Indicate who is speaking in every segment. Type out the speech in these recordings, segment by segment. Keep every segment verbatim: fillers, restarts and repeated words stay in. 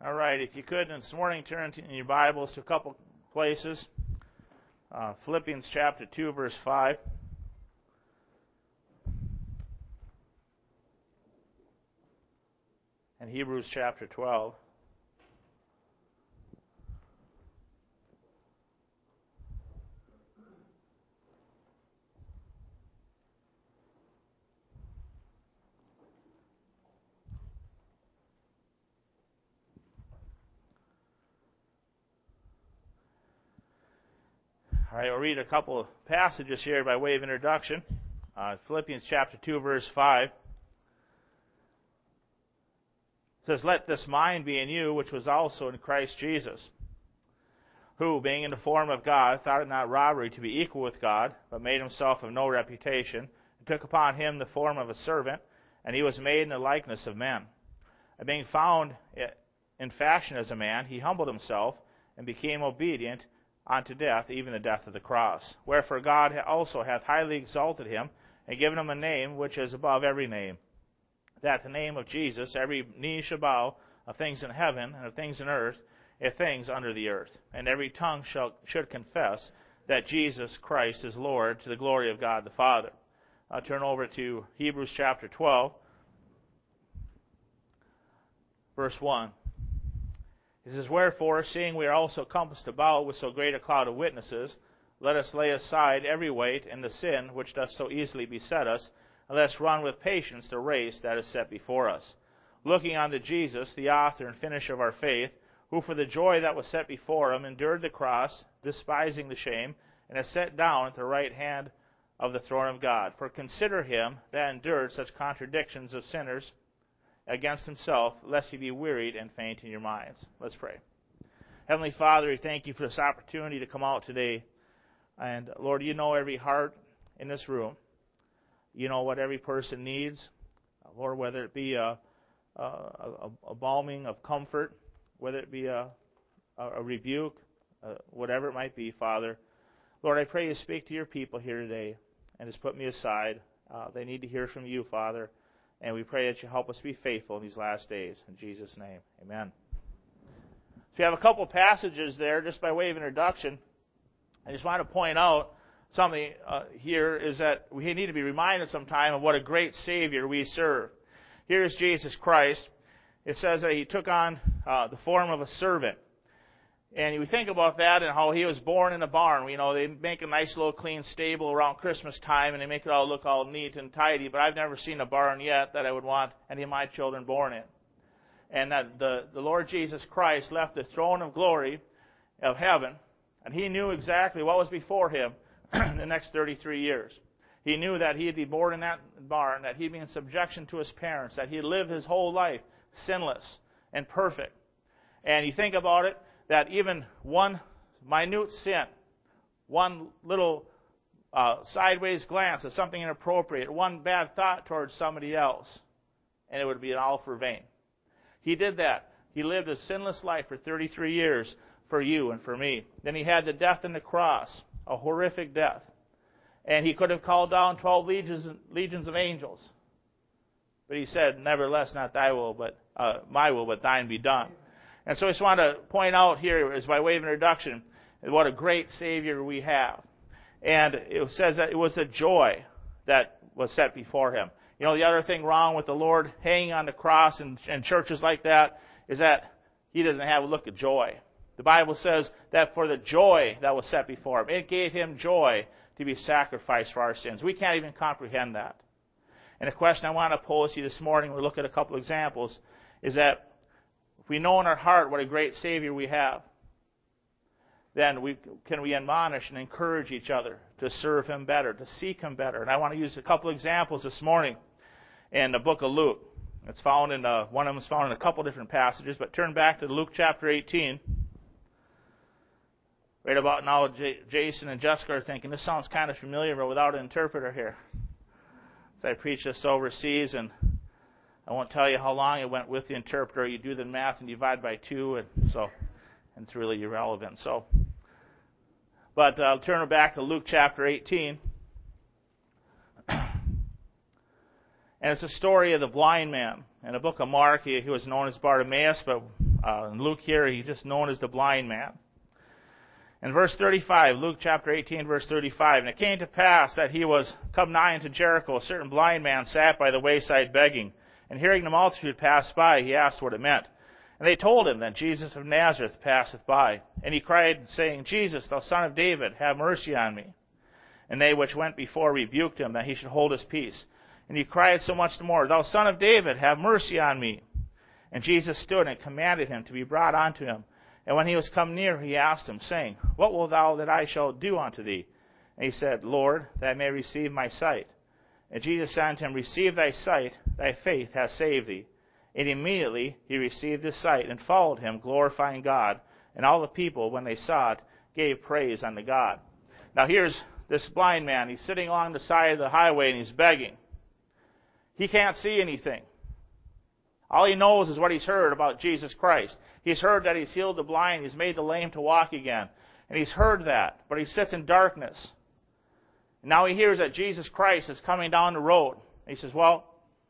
Speaker 1: All right, if you could, this morning, turn in your Bibles to a couple places. Uh, Philippians chapter two, verse five. And Hebrews chapter twelve. All right, we'll read a couple of passages here by way of introduction. Uh, Philippians chapter two, verse five. It says, "Let this mind be in you, which was also in Christ Jesus, who, being in the form of God, thought it not robbery to be equal with God, but made himself of no reputation, and took upon him the form of a servant, and he was made in the likeness of men. And being found in fashion as a man, he humbled himself, and became obedient unto death, even the death of the cross. Wherefore God also hath highly exalted him, and given him a name which is above every name, that the name of Jesus every knee shall bow, of things in heaven, and of things in earth, and things under the earth. And every tongue shall should confess that Jesus Christ is Lord, to the glory of God the Father." I'll turn over to Hebrews chapter twelve, verse one. It says, "Wherefore, seeing we are also compassed about with so great a cloud of witnesses, let us lay aside every weight and the sin which doth so easily beset us, and let us run with patience the race that is set before us, looking unto Jesus, the author and finisher of our faith, who for the joy that was set before him endured the cross, despising the shame, and is set down at the right hand of the throne of God. For consider him that endured such contradictions of sinners against himself, lest he be wearied and faint in your minds." Let's pray. Heavenly Father, we thank you for this opportunity to come out today. And Lord, you know every heart in this room. You know what every person needs. Lord, whether it be a, a, a, a balming of comfort, whether it be a, a rebuke, uh, whatever it might be, Father. Lord, I pray you speak to your people here today and just put me aside. Uh, they need to hear from you, Father. And we pray that you help us be faithful in these last days. In Jesus' name, amen. So we have a couple passages there, just by way of introduction. I just want to point out something uh, here is that we need to be reminded sometime of what a great Savior we serve. Here is Jesus Christ. It says that he took on uh, the form of a servant. And you think about that and how he was born in a barn. You know, they make a nice little clean stable around Christmas time and they make it all look all neat and tidy. But I've never seen a barn yet that I would want any of my children born in. And that the, the Lord Jesus Christ left the throne of glory of heaven, and he knew exactly what was before him in the next thirty-three years. He knew that he'd be born in that barn, that he'd be in subjection to his parents, that he'd live his whole life sinless and perfect. And you think about it, that even one minute sin, one little uh, sideways glance at something inappropriate, one bad thought towards somebody else, and it would be all for vain. He did that. He lived a sinless life for thirty-three years for you and for me. Then he had the death on the cross, a horrific death. And he could have called down twelve legions, legions of angels. But he said, "Nevertheless, not thy will, but uh, my will, but thine be done." And so I just want to point out here, as by way of introduction, what a great Savior we have. And it says that it was a joy that was set before him. You know, the other thing wrong with the Lord hanging on the cross and, and churches like that is that he doesn't have a look of joy. The Bible says that for the joy that was set before him, it gave him joy to be sacrificed for our sins. We can't even comprehend that. And the question I want to pose to you this morning, we'll look at a couple examples, is that if we know in our heart what a great Savior we have, then we can we admonish and encourage each other to serve him better, to seek him better. And I want to use a couple examples this morning in the book of Luke. It's found in uh, one of them is found in a couple different passages, but turn back to Luke chapter eighteen. Right about now, J- Jason and Jessica are thinking, this sounds kind of familiar, but without an interpreter here. So I preached this overseas, and I won't tell you how long it went with the interpreter. You do the math and divide by two, and so and it's really irrelevant. So, but I'll turn it back to Luke chapter eighteen. And it's a story of the blind man. In the book of Mark, he, he was known as Bartimaeus, but Uh, in Luke here, he's just known as the blind man. In verse thirty-five, Luke chapter eighteen, verse thirty-five, and it came to pass that he was come nigh unto Jericho. A certain blind man sat by the wayside begging. And hearing the multitude pass by, he asked what it meant. And they told him that Jesus of Nazareth passeth by. And he cried, saying, Jesus, thou son of David, have mercy on me. And they which went before rebuked him, that he should hold his peace. And he cried so much the more, Thou son of David, have mercy on me. And Jesus stood and commanded him to be brought unto him. And when he was come near, he asked him, saying, What wilt thou that I shall do unto thee? And he said, Lord, that I may receive my sight. And Jesus said unto him, Receive thy sight, thy faith hath saved thee. And immediately he received his sight, and followed him, glorifying God. And all the people, when they saw it, gave praise unto God. Now here's this blind man. He's sitting along the side of the highway, and he's begging. He can't see anything. All he knows is what he's heard about Jesus Christ. He's heard that he's healed the blind, he's made the lame to walk again. And he's heard that, but he sits in darkness. And now he hears that Jesus Christ is coming down the road. And he says, well,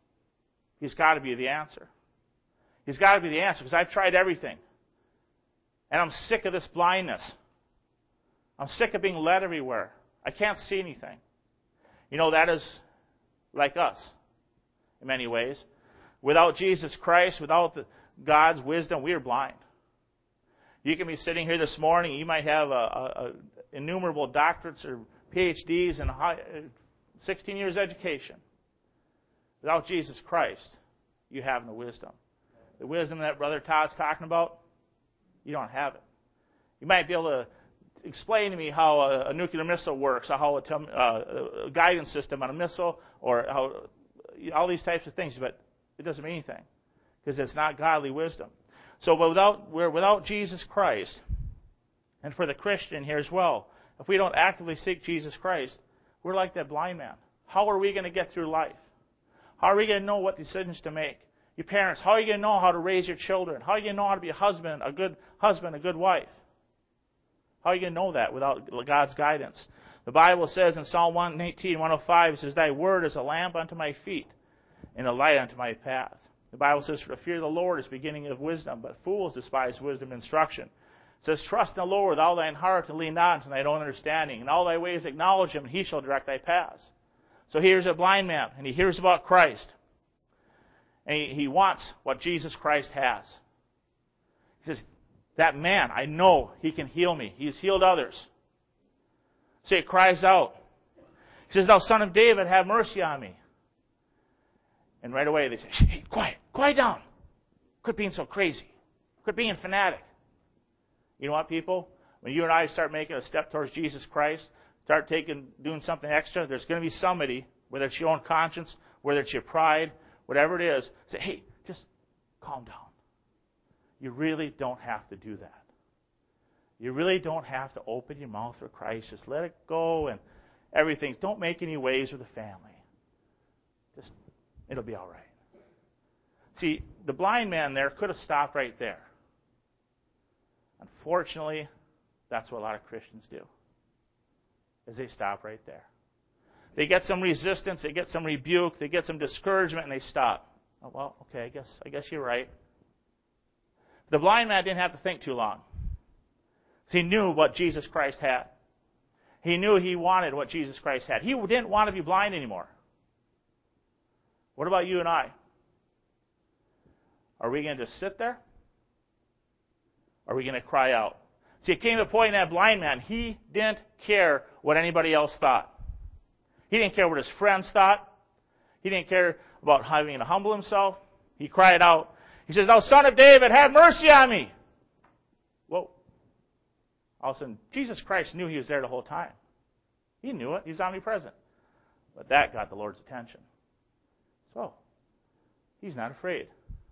Speaker 1: he's got to be the answer. He's got to be the answer, because I've tried everything. And I'm sick of this blindness. I'm sick of being led everywhere. I can't see anything. You know, that is like us in many ways. Without Jesus Christ, without the, God's wisdom, we are blind. You can be sitting here this morning, you might have a, a, a innumerable doctorates or P H Ds and high, sixteen years education. Without Jesus Christ, you have no wisdom. The wisdom that Brother Todd's talking about, you don't have it. You might be able to explain to me how a, a nuclear missile works, or how a, uh, a guidance system on a missile, or how all these types of things, but it doesn't mean anything, because it's not godly wisdom. So without, we're without Jesus Christ, and for the Christian here as well, if we don't actively seek Jesus Christ, we're like that blind man. How are we going to get through life? How are we going to know what decisions to make? Your parents, how are you going to know how to raise your children? How are you going to know how to be a husband, a good husband, a good wife? How are you going to know that without God's guidance? The Bible says in Psalm one eighteen, one oh five, it says, Thy word is a lamp unto my feet, and a light unto my path. The Bible says, For the fear of the Lord is beginning of wisdom, but fools despise wisdom and instruction. It says, Trust in the Lord with all thine heart, and lean not unto thine own understanding. In all thy ways acknowledge him, and he shall direct thy paths. So here's a blind man, and he hears about Christ. And he, he wants what Jesus Christ has. He says, that man, I know he can heal me. He's healed others. So he cries out. He says, Thou son of David, have mercy on me. And right away they say, hey, quiet, quiet down. Quit being so crazy. Quit being fanatic. You know what, people? When you and I start making a step towards Jesus Christ, start taking, doing something extra, there's going to be somebody, whether it's your own conscience, whether it's your pride, whatever it is, say, hey, just calm down. You really don't have to do that. You really don't have to open your mouth for Christ. Just let it go and everything. Don't make any waves with the family. Just, it'll be all right. See, the blind man there could have stopped right there. Unfortunately, that's what a lot of Christians do, is they stop right there. They get some resistance, they get some rebuke, they get some discouragement, and they stop. Oh, well, okay, I guess I guess you're right. The blind man didn't have to think too long. He knew what Jesus Christ had. He knew he wanted what Jesus Christ had. He didn't want to be blind anymore. What about you and I? Are we going to just sit there? Or are we going to cry out? See, it came to a point in that blind man, he didn't care what anybody else thought. He didn't care what his friends thought. He didn't care about having to humble himself. He cried out. He says, Thou son of David, have mercy on me. Whoa. All of a sudden, Jesus Christ knew he was there the whole time. He knew it. He was omnipresent. But that got the Lord's attention. So, he's not afraid.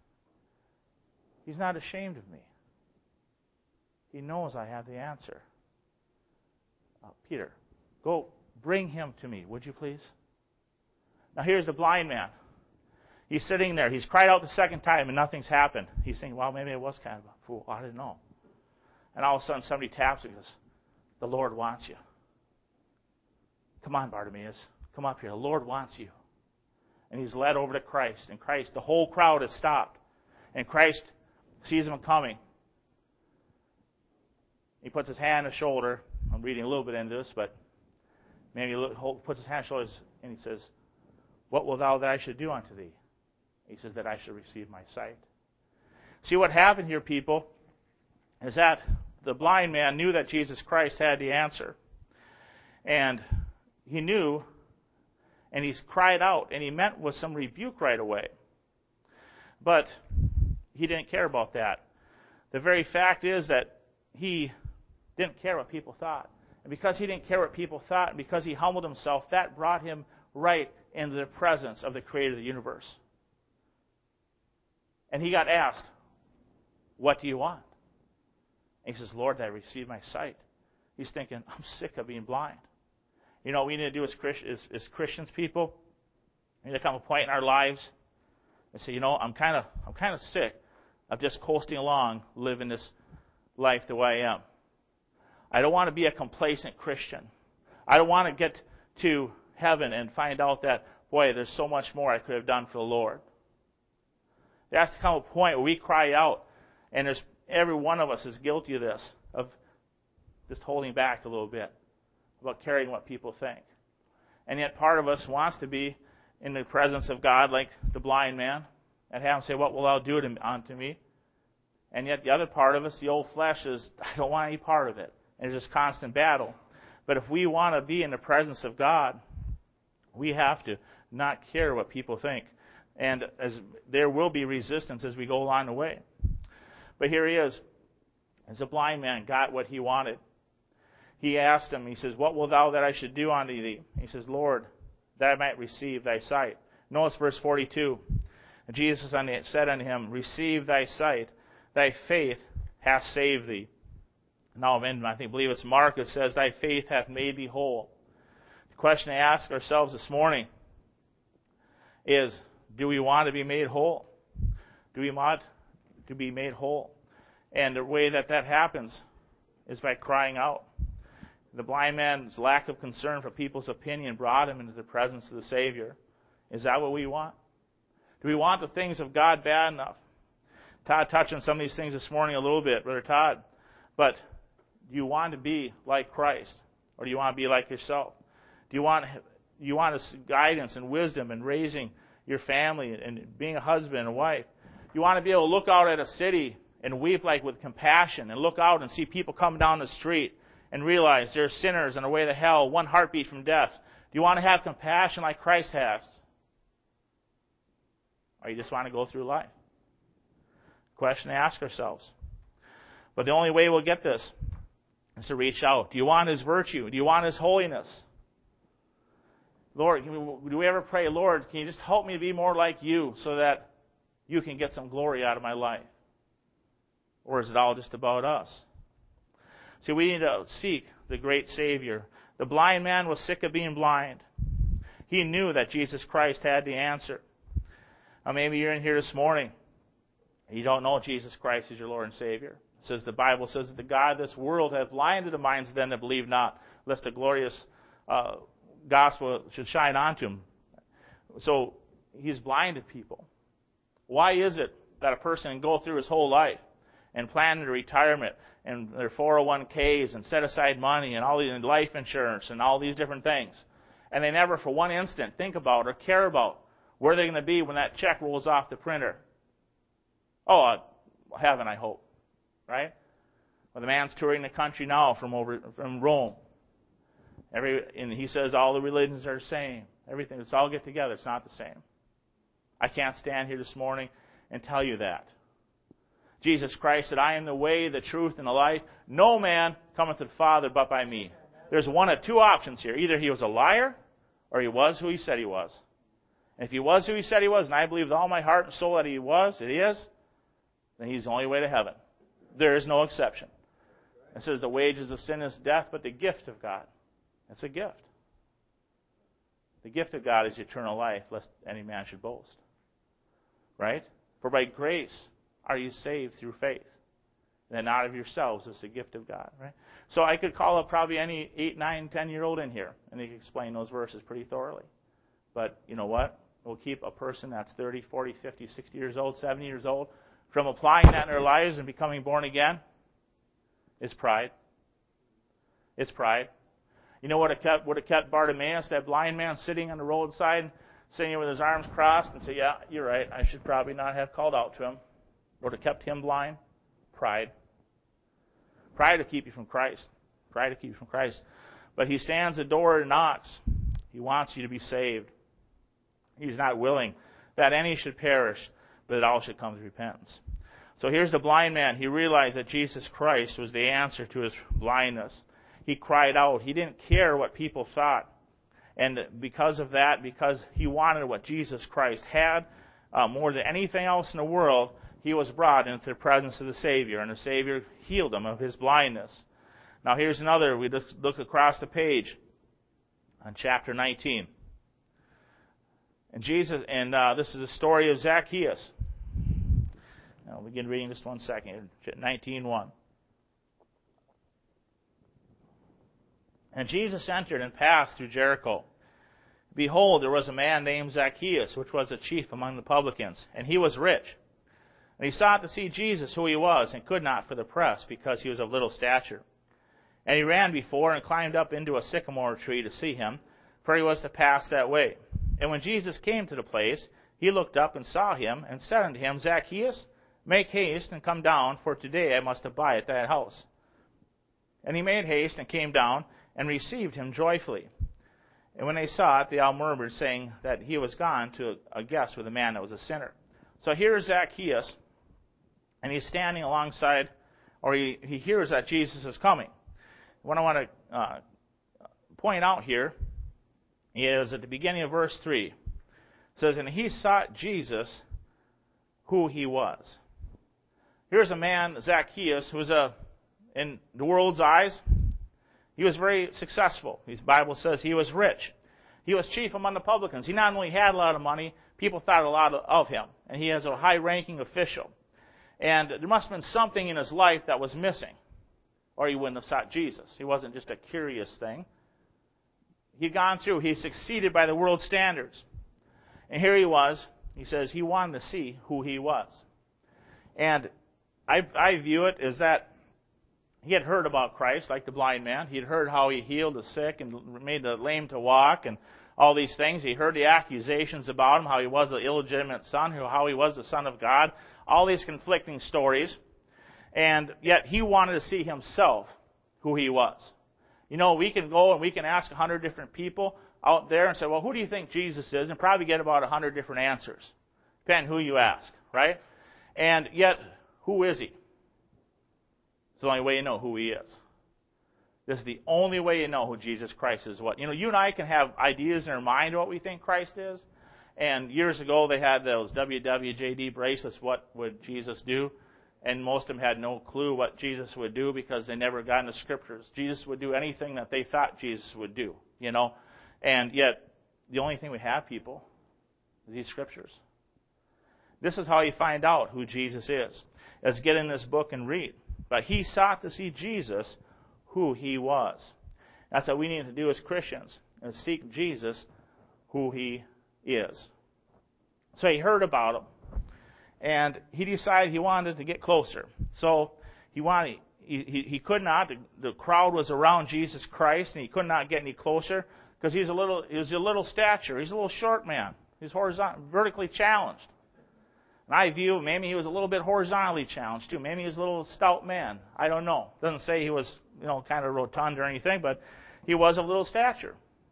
Speaker 1: He's not ashamed of me. He knows I have the answer. Uh, Peter, go bring him to me, would you please? Now here's the blind man. He's sitting there. He's cried out the second time and nothing's happened. He's thinking, well, maybe I was kind of a fool. I didn't know. And all of a sudden somebody taps him and goes, the Lord wants you. Come on, Bartimaeus. Come up here. The Lord wants you. And he's led over to Christ. And Christ, the whole crowd has stopped. And Christ sees him coming. He puts his hand on his shoulder. I'm reading a little bit into this, but maybe he puts his hand on his shoulders and he says, "What wilt thou that I should do unto thee?" He says, "That I should receive my sight." See, what happened here, people, is that the blind man knew that Jesus Christ had the answer. And he knew, and he cried out, and he meant with some rebuke right away. But he didn't care about that. The very fact is that he didn't care what people thought. And because he didn't care what people thought, and because he humbled himself, that brought him right into the presence of the Creator of the universe. And he got asked, "What do you want?" And he says, "Lord, that I receive my sight." He's thinking, I'm sick of being blind. You know what we need to do as, Christ, as, as Christians, people? We need to come to a point in our lives and say, you know, I'm kind of I'm kind of sick of just coasting along, living this life the way I am. I don't want to be a complacent Christian. I don't want to get to heaven and find out that, boy, there's so much more I could have done for the Lord. There has to come a point where we cry out, and there's, every one of us is guilty of this, of just holding back a little bit about caring what people think. And yet part of us wants to be in the presence of God like the blind man and have him say, "What will thou do unto me?" And yet the other part of us, the old flesh, is, I don't want any part of it. And there's this constant battle. But if we want to be in the presence of God, we have to not care what people think. And as there will be resistance as we go along the way. But here he is. As a blind man got what he wanted. He asked him, he says, "What wilt thou that I should do unto thee?" He says, "Lord, that I might receive thy sight." Notice verse forty-two. Jesus said unto him, "Receive thy sight, thy faith hath saved thee." Now, in, I think, believe it's Mark, it says, "Thy faith hath made thee whole." The question to ask ourselves this morning is, do we want to be made whole? Do we want to be made whole? And the way that that happens is by crying out. The blind man's lack of concern for people's opinion brought him into the presence of the Savior. Is that what we want? Do we want the things of God bad enough? Todd touched on some of these things this morning a little bit, Brother Todd. But do you want to be like Christ? Or do you want to be like yourself? Do you want, do you want guidance and wisdom in raising your family and being a husband and a wife? You want to be able to look out at a city and weep like with compassion and look out and see people come down the street and realize they're sinners on their way to hell, one heartbeat from death. Do you want to have compassion like Christ has? Or you just want to go through life? Question to ask ourselves. But the only way we'll get this is to reach out. Do you want His virtue? Do you want His holiness? Lord, do we ever pray, Lord, can you just help me to be more like you so that you can get some glory out of my life? Or is it all just about us? See, we need to seek the great Savior. The blind man was sick of being blind. He knew that Jesus Christ had the answer. Now maybe you're in here this morning and you don't know Jesus Christ as your Lord and Savior. It says the Bible says that the God of this world hath blinded the minds of them that believe not, lest the glorious uh, gospel should shine onto him. So He's blinded people. Why is it that a person can go through his whole life and plan their retirement and their four oh one k's and set aside money and all the life insurance and all these different things, and they never for one instant think about or care about where they're going to be when that check rolls off the printer? Oh, uh, heaven, I hope. Right? Well, the man's touring the country now from over from Rome. Every and he says all the religions are the same. Everything, let's all get together. It's not the same. I can't stand here this morning and tell you that. Jesus Christ said, "I am the way, the truth, and the life. No man cometh to the Father but by me." There's one of two options here. Either he was a liar, or he was who he said he was. And if he was who he said he was, and I believe with all my heart and soul that he was, that he is, then he's the only way to heaven. There is no exception. It says the wages of sin is death, but the gift of God, it's a gift. The gift of God is eternal life, lest any man should boast. Right? For by grace are you saved through faith, and not of yourselves. It's a gift of God. Right? So I could call up probably any eight, nine, ten-year-old in here, and they could explain those verses pretty thoroughly. But you know what? We'll keep a person that's thirty, forty, fifty, sixty years old, seventy years old, from applying that in their lives and becoming born again? It's pride. It's pride. You know what it kept, would have kept Bartimaeus, that blind man, sitting on the roadside, sitting with his arms crossed and say, yeah, you're right, I should probably not have called out to him. Would have kept him blind? Pride. Pride to keep you from Christ. Pride to keep you from Christ. But he stands at the door and knocks. He wants you to be saved. He's not willing that any should perish, but that all should come to repentance. So here's the blind man. He realized that Jesus Christ was the answer to his blindness. He cried out. He didn't care what people thought. And because of that, because he wanted what Jesus Christ had, uh, more than anything else in the world, he was brought into the presence of the Savior, and the Savior healed him of his blindness. Now here's another. We look across the page on chapter nineteen. And Jesus, and uh, this is the story of Zacchaeus. I'll begin reading just one second. nineteen one. And Jesus entered and passed through Jericho. Behold, there was a man named Zacchaeus, which was a chief among the publicans, and he was rich. And he sought to see Jesus, who he was, and could not for the press, because he was of little stature. And he ran before and climbed up into a sycamore tree to see him, for he was to pass that way. And when Jesus came to the place, he looked up and saw him, and said unto him, Zacchaeus, make haste and come down, for today I must abide at that house. And he made haste and came down, and received him joyfully. And when they saw it, they all murmured, saying that he was gone to a guest with a man that was a sinner. So here's Zacchaeus, and he's standing alongside, or he, he hears that Jesus is coming. What I want to uh, point out here is at the beginning of verse three. It says, and he sought Jesus, who he was. Here's a man, Zacchaeus, who was a, in the world's eyes, he was very successful. The Bible says he was rich. He was chief among the publicans. He not only had a lot of money, people thought a lot of him. And he was a high-ranking official. And there must have been something in his life that was missing, or he wouldn't have sought Jesus. He wasn't just a curious thing. He'd gone through. He succeeded by the world's standards. And here he was. He says he wanted to see who he was. And I, I view it as that he had heard about Christ, like the blind man. He had heard how he healed the sick and made the lame to walk and all these things. He heard the accusations about him, how he was an illegitimate son, how he was the Son of God, all these conflicting stories. And yet he wanted to see himself who he was. You know, we can go and we can ask a hundred different people out there and say, well, who do you think Jesus is? And probably get about a hundred different answers, depending who you ask, right? And yet, who is he? It's the only way you know who he is. This is the only way you know who Jesus Christ is. What you know, you and I can have ideas in our mind of what we think Christ is. And years ago, they had those W W J D bracelets, what would Jesus do? And most of them had no clue what Jesus would do because they never got in the Scriptures. Jesus would do anything that they thought Jesus would do, you know. And yet, the only thing we have, people, is these Scriptures. This is how you find out who Jesus is. Let's get in this book and read. But he sought to see Jesus, who he was. That's what we need to do as Christians, is seek Jesus, who he is. So he heard about him, and he decided he wanted to get closer. So he wanted, he, he, he could not. The, the crowd was around Jesus Christ, and he could not get any closer because he's a little, he was a little stature. He's a little short man. He's horizontal, vertically challenged. And I view maybe he was a little bit horizontally challenged too. Maybe he was a little stout man. I don't know. Doesn't say he was, you know, kind of rotund or anything, but he was of little stature.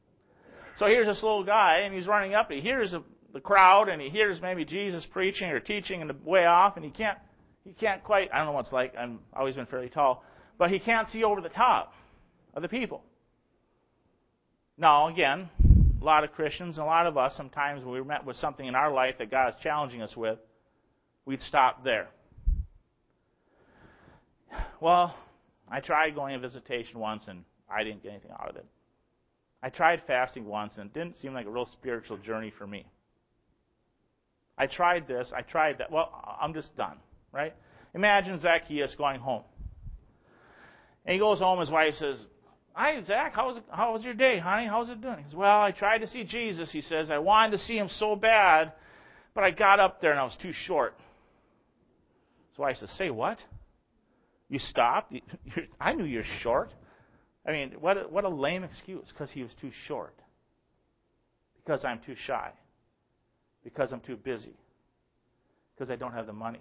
Speaker 1: So here's this little guy, and he's running up. He hears the crowd, and he hears maybe Jesus preaching or teaching in the way off, and he can't, he can't quite. I don't know what it's like. I've always been fairly tall, but he can't see over the top of the people. Now, again, a lot of Christians, and a lot of us, sometimes when we're met with something in our life that God is challenging us with, we'd stop there. Well, I tried going on visitation once, and I didn't get anything out of it. I tried fasting once, and it didn't seem like a real spiritual journey for me. I tried this, I tried that. Well, I'm just done, right? Imagine Zacchaeus going home. And he goes home, his wife says, hi, Zach, how was, how was your day, honey? How's it doing? He says, well, I tried to see Jesus, he says. I wanted to see him so bad, but I got up there and I was too short. So I said, say what? You stopped? You're, I knew you're short. I mean, what a, what a lame excuse, because he was too short. Because I'm too shy. Because I'm too busy. Because I don't have the money.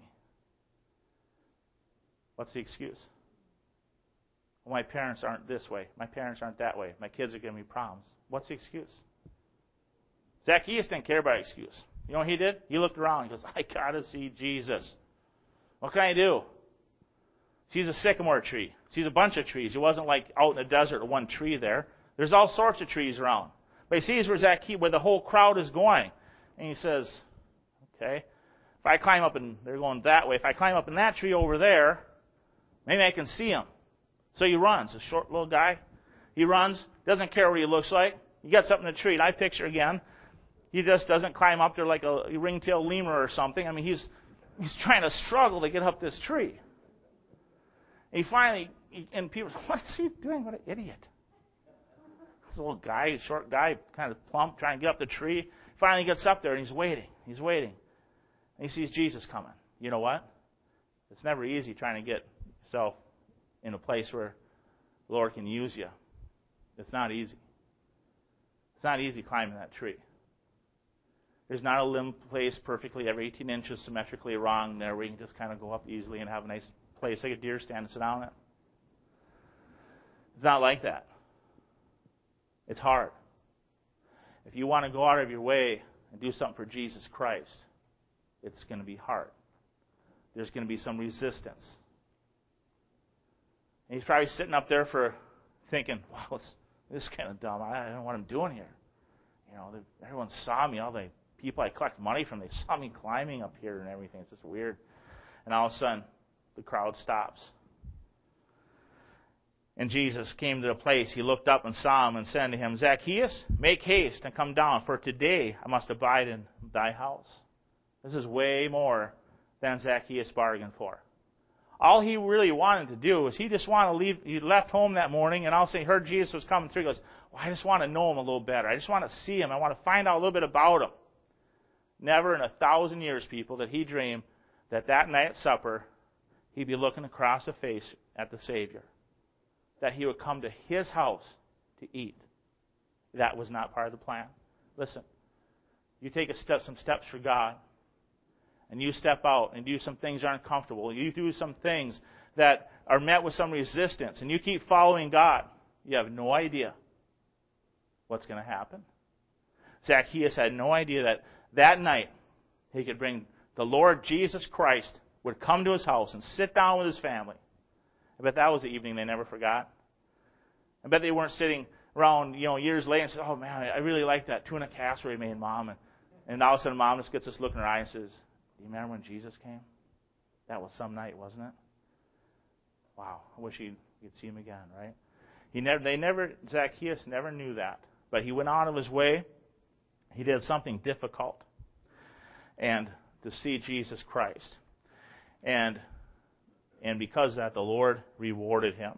Speaker 1: What's the excuse? Well, my parents aren't this way. My parents aren't that way. My kids are giving me problems. What's the excuse? Zacchaeus didn't care about excuse. You know what he did? He looked around. He goes, I got to see Jesus. What can I do? Sees a sycamore tree. Sees a bunch of trees. He wasn't like out in the desert with one tree there. There's all sorts of trees around. But he sees where Zacchaeus, where the whole crowd is going. And he says, okay, if I climb up, and they're going that way, if I climb up in that tree over there, maybe I can see him. So he runs, a short little guy. He runs, doesn't care what he looks like. He gets up in the tree, and I picture again, he just doesn't climb up there like a ring-tailed lemur or something. I mean, he's he's trying to struggle to get up this tree. And he finally, he, and people say, what is he doing? What an idiot. This little guy, short guy, kind of plump, trying to get up the tree. Finally gets up there, and he's waiting. He's waiting. And he sees Jesus coming. You know what? It's never easy trying to get yourself in a place where the Lord can use you. It's not easy. It's not easy climbing that tree. There's not a limb placed perfectly every eighteen inches symmetrically wrong there where you can just kind of go up easily and have a nice place like a deer stand and sit down on it. It's not like that. It's hard. If you want to go out of your way and do something for Jesus Christ, it's going to be hard. There's going to be some resistance. And he's probably sitting up there for thinking, wow, this, this is kind of dumb. I don't know what I'm doing here. You know, everyone saw me. All the people I collect money from, they saw me climbing up here and everything. It's just weird. And all of a sudden, the crowd stops. And Jesus came to the place. He looked up and saw him and said to him, Zacchaeus, make haste and come down, for today I must abide in thy house. This is way more than Zacchaeus bargained for. All he really wanted to do was he just wanted to leave. He left home that morning, and all of a sudden he heard Jesus was coming through. He goes, well, I just want to know him a little better. I just want to see him. I want to find out a little bit about him. Never in a thousand years, people, did he dream that that night at supper he'd be looking across the face at the Savior. That he would come to his house to eat. That was not part of the plan. Listen, you take a step, some steps for God, and you step out and do some things that aren't comfortable. You do some things that are met with some resistance, and you keep following God. You have no idea what's going to happen. Zacchaeus had no idea that that night he could bring the Lord Jesus Christ, would come to his house and sit down with his family. I bet that was the evening they never forgot. I bet they weren't sitting around, you know, years later and said, oh man, I really like that tuna casserole we made, Mom. And, and all of a sudden Mom just gets this look in her eye and says, do you remember when Jesus came? That was some night, wasn't it? Wow, I wish you'd, you'd see him again, right? He never, they never, Zacchaeus never knew that. But he went out of his way. He did something difficult. And to see Jesus Christ. And And because of that, the Lord rewarded him.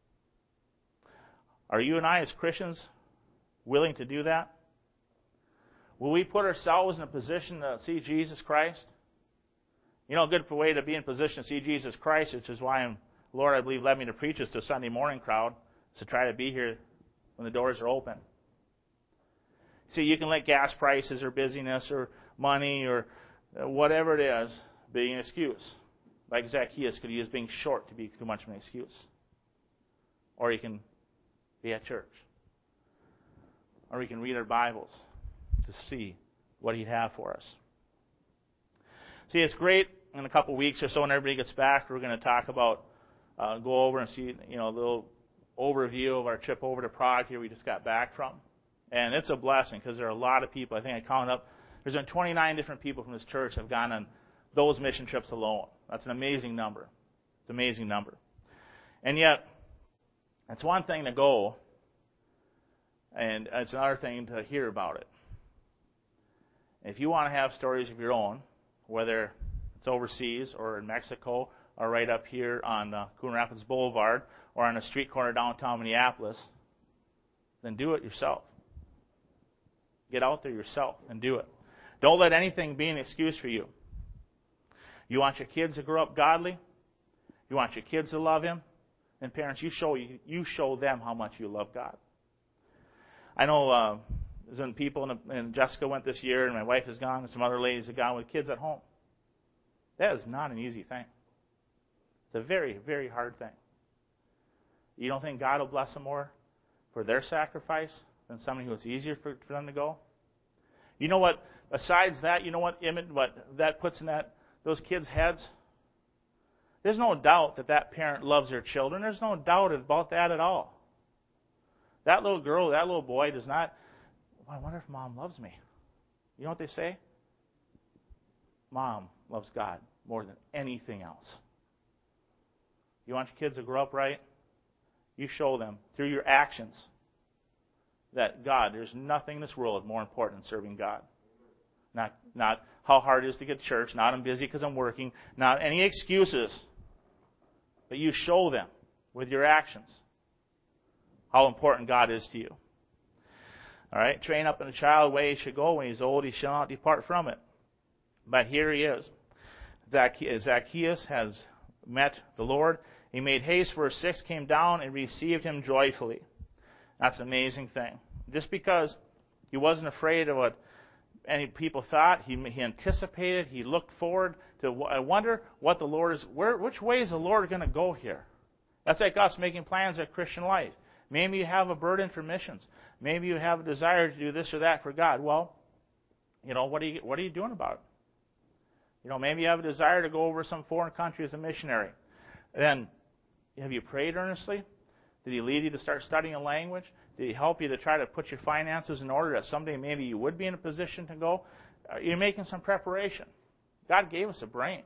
Speaker 1: Are you and I as Christians willing to do that? Will we put ourselves in a position to see Jesus Christ? You know, a good way to be in position to see Jesus Christ, which is why I'm, Lord, I believe, led me to preach this to a Sunday morning crowd, is to try to be here when the doors are open. See, you can let gas prices or busyness or money or whatever it is be an excuse. Like Zacchaeus could use being short to be too much of an excuse. Or you can be at church. Or we can read our Bibles to see what he'd have for us. See, it's great in a couple weeks or so when everybody gets back, we're going to talk about, uh, go over and see, you know, a little overview of our trip over to Prague here we just got back from. And it's a blessing because there are a lot of people. I think I counted up. There's been twenty-nine different people from this church have gone on those mission trips alone. That's an amazing number. It's an amazing number. And yet, it's one thing to go, and it's another thing to hear about it. If you want to have stories of your own, whether it's overseas or in Mexico or right up here on uh, Coon Rapids Boulevard or on a street corner downtown Minneapolis, then do it yourself. Get out there yourself and do it. Don't let anything be an excuse for you. You want your kids to grow up godly? You want your kids to love Him? And parents, you show you show them how much you love God. I know uh, when people, and Jessica went this year, and my wife has gone, and some other ladies have gone with kids at home. That is not an easy thing. It's a very, very hard thing. You don't think God will bless them more for their sacrifice than somebody who it's easier for, for them to go? You know what? Besides that, you know what image, what that puts in that those kids' heads? There's no doubt that that parent loves their children. There's no doubt about that at all. That little girl, that little boy does not, well, I wonder if Mom loves me. You know what they say? Mom loves God more than anything else. You want your kids to grow up right? You show them through your actions that God, there's nothing in this world more important than serving God. Not, not how hard it is to get to church, not I'm busy because I'm working, not any excuses. But you show them with your actions how important God is to you. All right? Train up in a child the way he should go. When he's old, he shall not depart from it. But here he is. Zacchaeus has met the Lord. He made haste, verse six, came down and received him joyfully. That's an amazing thing. Just because he wasn't afraid of what any people thought, he, he anticipated, he looked forward to, I wonder what the Lord is, where, which way is the Lord going to go here? That's like us making plans at Christian life. Maybe you have a burden for missions. Maybe you have a desire to do this or that for God. Well, you know, what are you, what are you doing about it? You know, maybe you have a desire to go over some foreign country as a missionary. Then, have you prayed earnestly? Did He lead you to start studying a language? Did He help you to try to put your finances in order that someday maybe you would be in a position to go? You're making some preparation. God gave us a brain,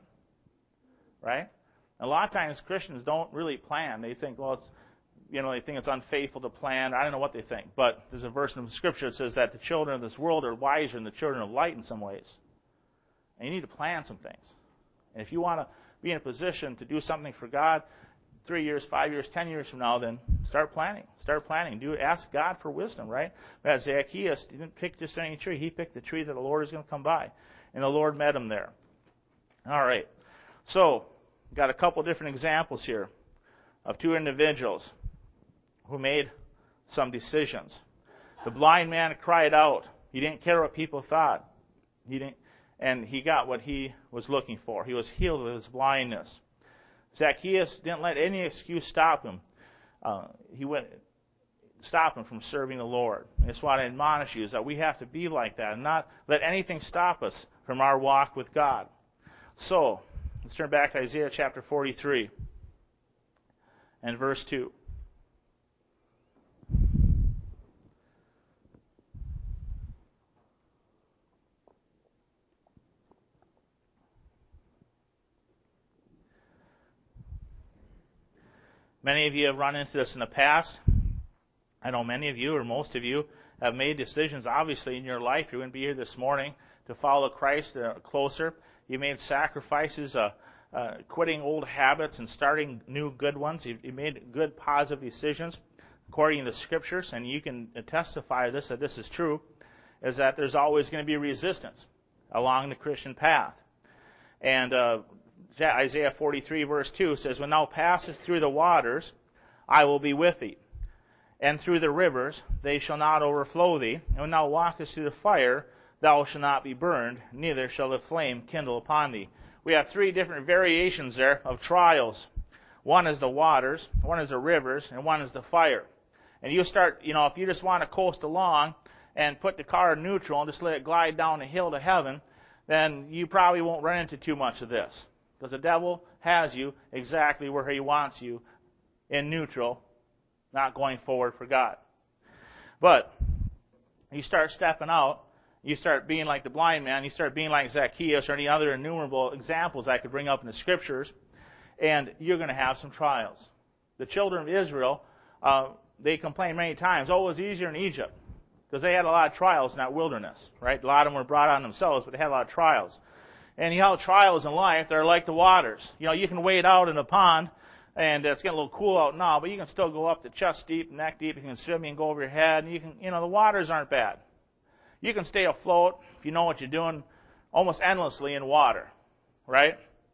Speaker 1: right? A lot of times Christians don't really plan. They think, well, it's, you know, they think it's unfaithful to plan. I don't know what they think. But there's a verse in the Scripture that says that the children of this world are wiser than the children of light in some ways. And you need to plan some things. And if you want to be in a position to do something for God, three years, five years, ten years from now, then start planning. Start planning. Do ask God for wisdom, right? But Zacchaeus didn't pick just any tree. He picked the tree that the Lord is going to come by. And the Lord met him there. All right. So, got a couple different examples here of two individuals who made some decisions. The blind man cried out. He didn't care what people thought. He didn't, and he got what he was looking for. He was healed of his blindness. Zacchaeus didn't let any excuse stop him. Uh, he went stop him from serving the Lord. And that's what I admonish you, is that we have to be like that and not let anything stop us from our walk with God. So, let's turn back to Isaiah chapter forty-three and verse two. Many of you have run into this in the past. I know many of you, or most of you, have made decisions, obviously, in your life. You're going to be here this morning to follow Christ uh, closer. You made sacrifices, uh, uh, quitting old habits and starting new good ones. You, you made good, positive decisions according to the Scriptures, and you can testify to this, that this is true, is that there's always going to be resistance along the Christian path. And uh, Isaiah forty-three verse two says, "When thou passest through the waters, I will be with thee. And through the rivers, they shall not overflow thee. And when thou walkest through the fire, thou shalt not be burned, neither shall the flame kindle upon thee." We have three different variations there of trials. One is the waters, one is the rivers, and one is the fire. And you start, you know, if you just want to coast along and put the car in neutral and just let it glide down the hill to heaven, then you probably won't run into too much of this. Because the devil has you exactly where he wants you, in neutral, not going forward for God. But you start stepping out, you start being like the blind man, you start being like Zacchaeus or any other innumerable examples I could bring up in the Scriptures, and you're going to have some trials. The children of Israel, uh, they complained many times, oh, it was easier in Egypt, because they had a lot of trials in that wilderness, right? A lot of them were brought on themselves, but they had a lot of trials. And you know, trials in life, they're like the waters. You know, you can wade out in a pond, and it's getting a little cool out now, but you can still go up to chest deep, neck deep. You can swim, you can go over your head, and you can, you know, the waters aren't bad. You can stay afloat if you know what you're doing almost endlessly in water, right?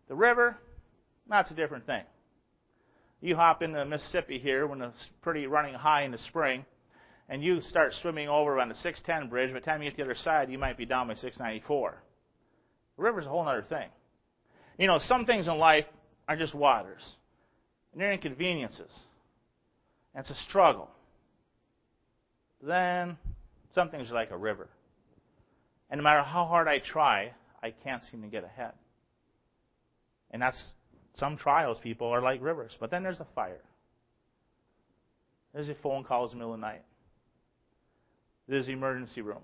Speaker 1: The river, that's a different thing. You hop into Mississippi here when it's pretty running high in the spring, and you start swimming over on the six ten bridge. By the time you get to the other side, you might be down by six ninety-four. The river's a whole other thing. You know, some things in life are just waters, and they're inconveniences, and it's a struggle. Then some things are like a river. And no matter how hard I try, I can't seem to get ahead. And that's, some trials, people, are like rivers. But then there's a fire. There's a phone call in the middle of the night. There's the emergency room.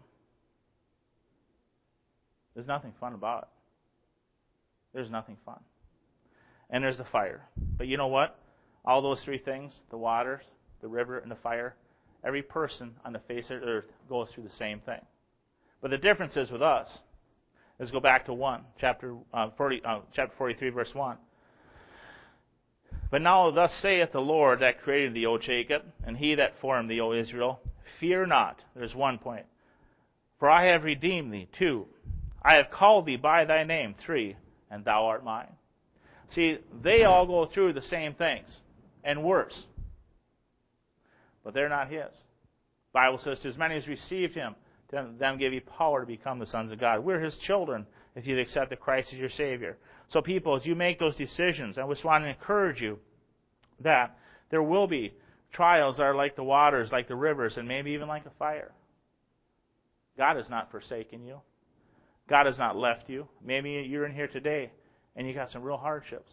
Speaker 1: There's nothing fun about it. There's nothing fun. And there's the fire. But you know what? All those three things, the waters, the river, and the fire, every person on the face of the earth goes through the same thing. But the difference is with us. Let's go back to one, chapter uh, forty, uh, chapter forty-three, verse one. But now thus saith the Lord that created thee, O Jacob, and he that formed thee, O Israel, fear not. There's one point. For I have redeemed thee. Two, I have called thee by thy name. Three, and thou art mine. See, they all go through the same things, and worse. But they're not his. The Bible says, to as many as received him, to them gave he power to become the sons of God. We're his children if you accept the Christ as your Savior. So people, as you make those decisions, I just want to encourage you that there will be trials that are like the waters, like the rivers, and maybe even like a fire. God has not forsaken you. God has not left you. Maybe you're in here today and you got some real hardships,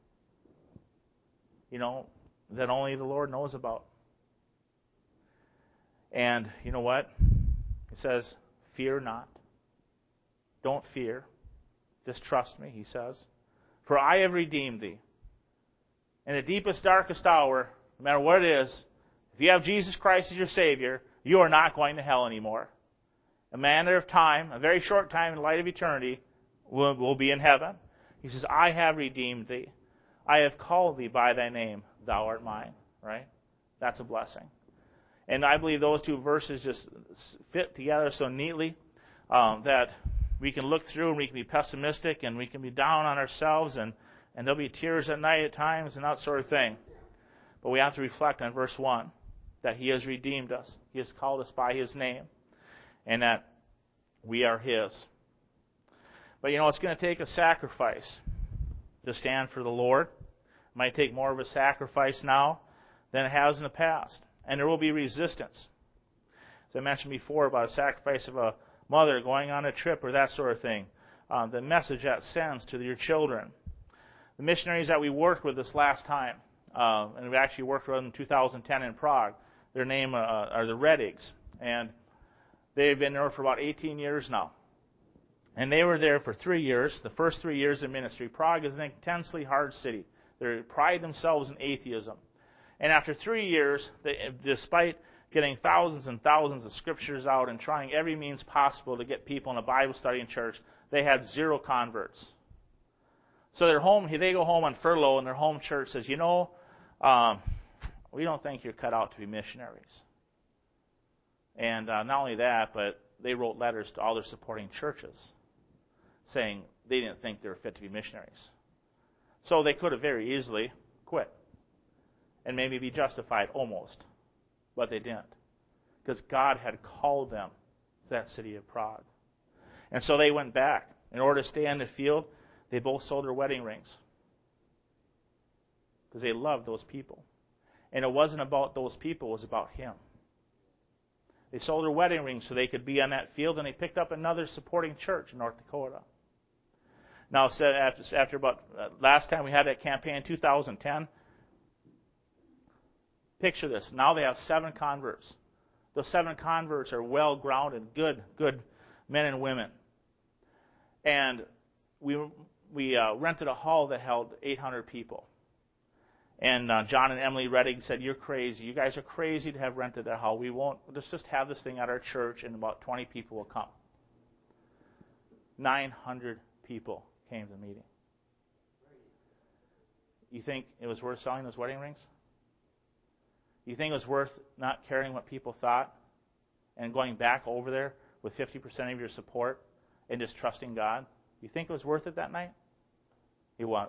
Speaker 1: you know, that only the Lord knows about. And you know what? It says, fear not. Don't fear. Just trust me, he says. For I have redeemed thee. In the deepest, darkest hour, no matter what it is, if you have Jesus Christ as your Savior, you are not going to hell anymore. A matter of time, a very short time in the light of eternity, will, will be in heaven. He says, I have redeemed thee. I have called thee by thy name. Thou art mine. Right? That's a blessing. And I believe those two verses just fit together so neatly um, that we can look through and we can be pessimistic and we can be down on ourselves and, and there'll be tears at night at times and that sort of thing. But we have to reflect on verse one, that he has redeemed us. He has called us by his name and that we are his. But you know, it's going to take a sacrifice to stand for the Lord. It might take more of a sacrifice now than it has in the past. And there will be resistance. As I mentioned before about a sacrifice of a mother going on a trip or that sort of thing. Um, the message that sends to your children. The missionaries that we worked with this last time, uh, and we actually worked with them in two thousand ten in Prague, their name uh, are the Redigs. And they've been there for about eighteen years now. And they were there for three years, the first three years of ministry. Prague is an intensely hard city. They pride themselves in atheism. And after three years, they, despite getting thousands and thousands of scriptures out and trying every means possible to get people in a Bible study in church, they had zero converts. So they're home, they go home on furlough, and their home church says, you know, um, we don't think you're cut out to be missionaries. And uh, not only that, but they wrote letters to all their supporting churches saying they didn't think they were fit to be missionaries. So they could have very easily quit and maybe be justified almost, but they didn't, because God had called them to that city of Prague. And so they went back. In order to stay in the field, they both sold their wedding rings because they loved those people. And it wasn't about those people, it was about him. They sold their wedding rings so they could be on that field, and they picked up another supporting church in North Dakota. Now, after, after about uh, last time we had that campaign in two thousand ten, picture this. Now they have seven converts. Those seven converts are well-grounded, good, good men and women. And we we uh, rented a hall that held eight hundred people. And uh, John and Emily Redding said, "You're crazy. You guys are crazy to have rented that hall. We won't. Let's just have this thing at our church, and about twenty people will come." nine hundred people came to the meeting. You think it was worth selling those wedding rings? You think it was worth not caring what people thought and going back over there with fifty percent of your support and just trusting God? You think it was worth it that night? He was.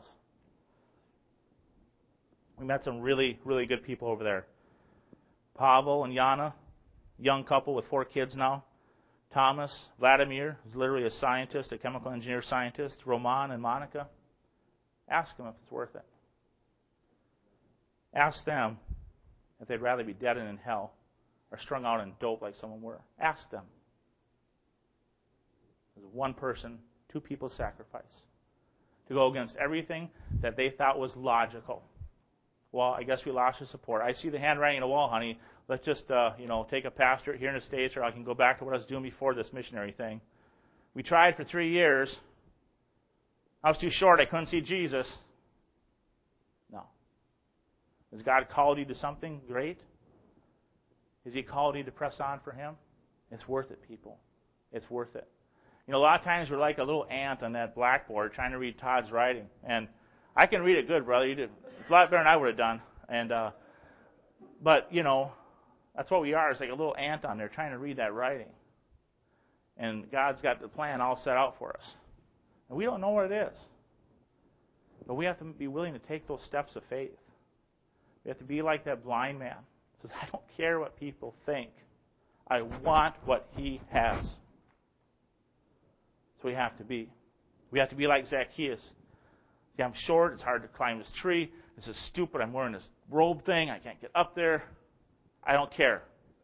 Speaker 1: We met some really, really good people over there. Pavel and Yana, young couple with four kids now. Thomas, Vladimir, who's literally a scientist, a chemical engineer scientist. Roman and Monica. Ask them if it's worth it. Ask them if they'd rather be dead and in hell or strung out in dope like some of them were. Ask them. There's one person, two people's sacrifice to go against everything that they thought was logical. Well, I guess we lost your support. I see the handwriting on the wall, honey. Let's just, uh, you know, take a pastorate here in the States, or I can go back to what I was doing before this missionary thing. We tried for three years. I was too short. I couldn't see Jesus. No. Has God called you to something great? Has He called you to press on for Him? It's worth it, people. It's worth it. You know, a lot of times we're like a little ant on that blackboard trying to read Todd's writing. And I can read it good, brother. You did. It's a lot better than I would have done. And, uh, but, you know, that's what we are. It's like a little ant on there trying to read that writing. And God's got the plan all set out for us. And we don't know what it is. But we have to be willing to take those steps of faith. We have to be like that blind man. He says, I don't care what people think. I want what He has. So we have to be. We have to be like Zacchaeus. See, I'm short. It's hard to climb this tree. This is stupid. I'm wearing this robe thing. I can't get up there. I don't care.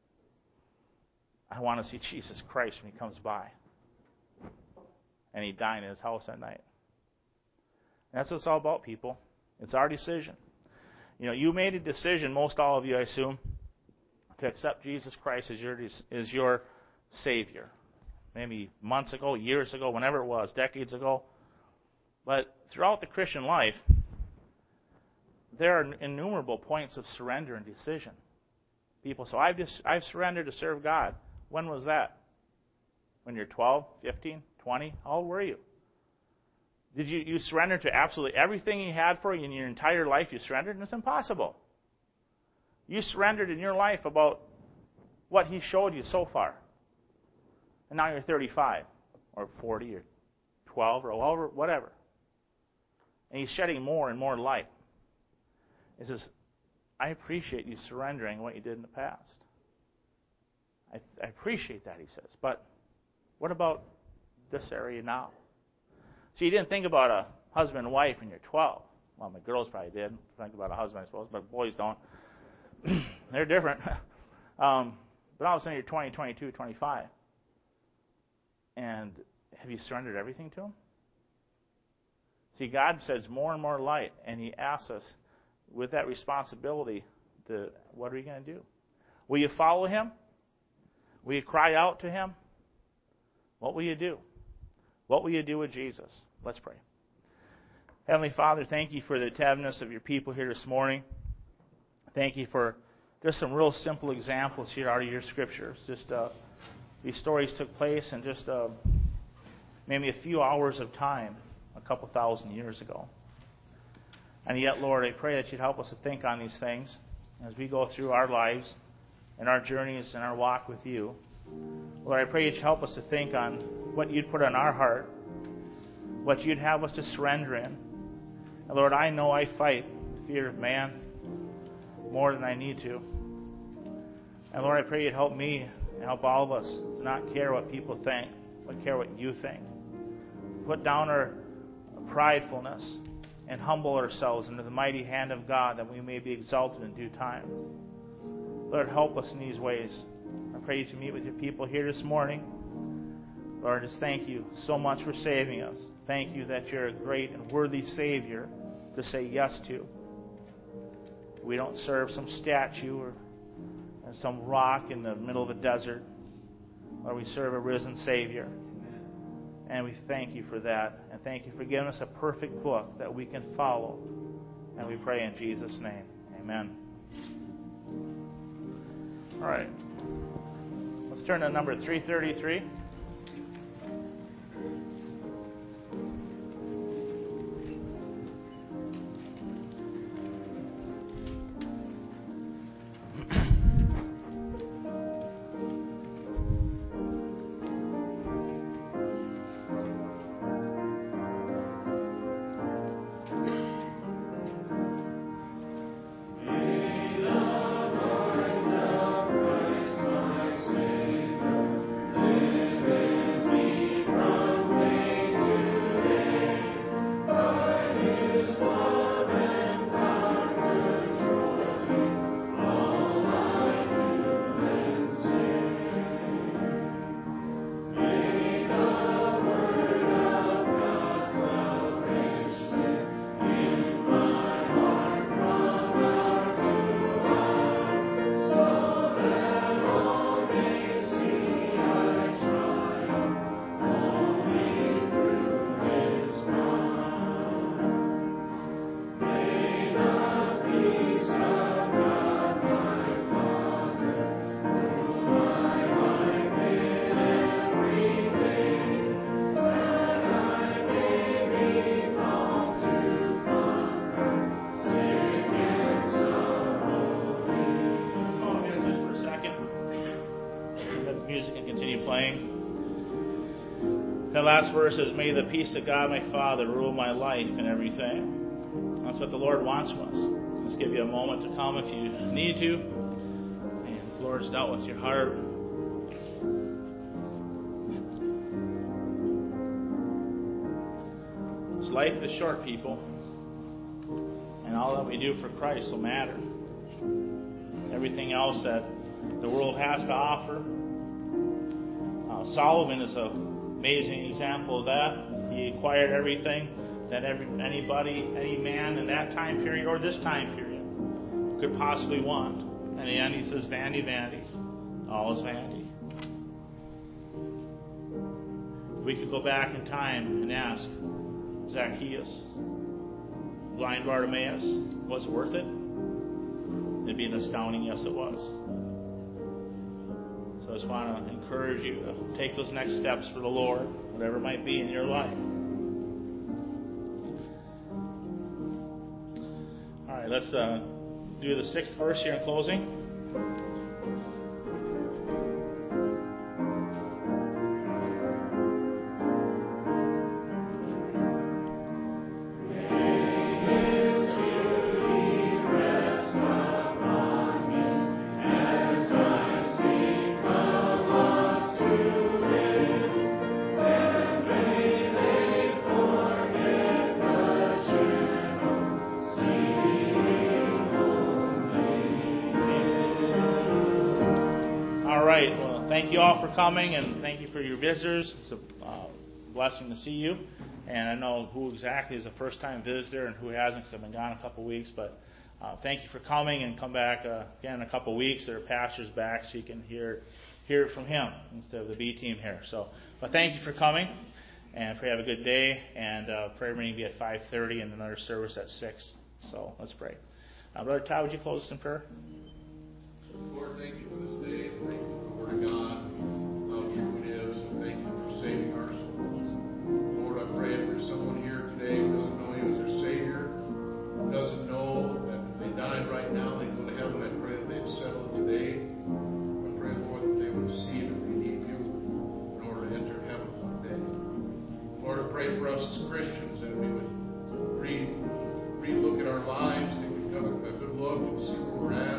Speaker 1: I want to see Jesus Christ when He comes by. And He dined in His house that night. And that's what it's all about, people. It's our decision. You know, you made a decision, most all of you, I assume, to accept Jesus Christ as your as your Savior. Maybe months ago, years ago, whenever it was, decades ago. But throughout the Christian life, there are innumerable points of surrender and decision. People say, I've, just, I've surrendered to serve God. When was that? When you're twelve, fifteen, twenty? How old were you? Did you, you surrender to absolutely everything He had for you in your entire life? You surrendered? And it's impossible. You surrendered in your life about what He showed you so far. And now you're thirty-five or forty or twelve or however, whatever. And He's shedding more and more light. He says, I appreciate you surrendering what you did in the past. I, I appreciate that, He says. But what about this area now? So you didn't think about a husband and wife when you're twelve. Well, my girls probably did think about a husband, I suppose, but boys don't. They're different. um, but all of a sudden you're twenty, twenty-two, twenty-five. And have you surrendered everything to Him? See, God says more and more light, and He asks us with that responsibility to, what are you going to do? Will you follow Him? Will you cry out to Him? What will you do? What will you do with Jesus? Let's pray. Heavenly Father, thank You for the attentiveness of Your people here this morning. Thank You for just some real simple examples here out of Your Scriptures. Just uh, these stories took place in just uh, maybe a few hours of time a couple thousand years ago. And yet, Lord, I pray that You'd help us to think on these things as we go through our lives and our journeys and our walk with You. Lord, I pray You'd help us to think on what You'd put on our heart, what You'd have us to surrender in. And Lord, I know I fight the fear of man more than I need to. And Lord, I pray You'd help me and help all of us to not care what people think, but care what You think. Put down our pridefulness and humble ourselves into the mighty hand of God that we may be exalted in due time. Lord, help us in these ways. I pray You to meet with Your people here this morning. Lord, just thank You so much for saving us. Thank You that You're a great and worthy Savior to say yes to. We don't serve some statue or some rock in the middle of the desert. Lord, we serve a risen Savior. And we thank You for that. And thank You for giving us a perfect book that we can follow. And we pray in Jesus' name. Amen. All right. Let's turn to number three thirty-three. the last verse is, may the peace of God, my Father, rule my life and everything. That's what the Lord wants from us. Let's give you a moment to come if you need to. And the Lord's dealt with your heart. This life is short, people. And all that we do for Christ will matter. Everything else that the world has to offer. Uh, Solomon is an amazing example of that. He acquired everything that every, anybody, any man in that time period or this time period could possibly want. And in the end he says, vanity, vanities. All is vanity. We could go back in time and ask Zacchaeus, blind Bartimaeus, was it worth it? It'd be an astounding yes, it was. So I just want to encourage you to take those next steps for the Lord, whatever it might be in your life. All right, let's uh, do the sixth verse here in closing. Thank you all for coming, and thank you for your visitors. It's a uh, blessing to see you. And I know who exactly is a first-time visitor and who hasn't, because I've been gone a couple weeks. But uh, thank you for coming, and come back uh, again in a couple weeks. There are pastors back, so you can hear hear it from him instead of the B team here. So, but thank you for coming, and pray you have a good day. And uh, prayer meeting will be at five thirty, and another service at six. So let's pray. Uh, Brother Todd, would you close us in prayer?
Speaker 2: Lord, thank you for this day. Thank you for the Word of God, how true it is. And thank you for saving our souls. Lord, I pray if there's someone here today who doesn't know you as their Savior, who doesn't know that if they died right now, they'd go to heaven, I pray that they'd settle it today. I pray, Lord, that they would see that they need you in order to enter heaven one day. Lord, I pray for us as Christians that we would re, re-look at our lives, that we'd have a good look and see where we're at.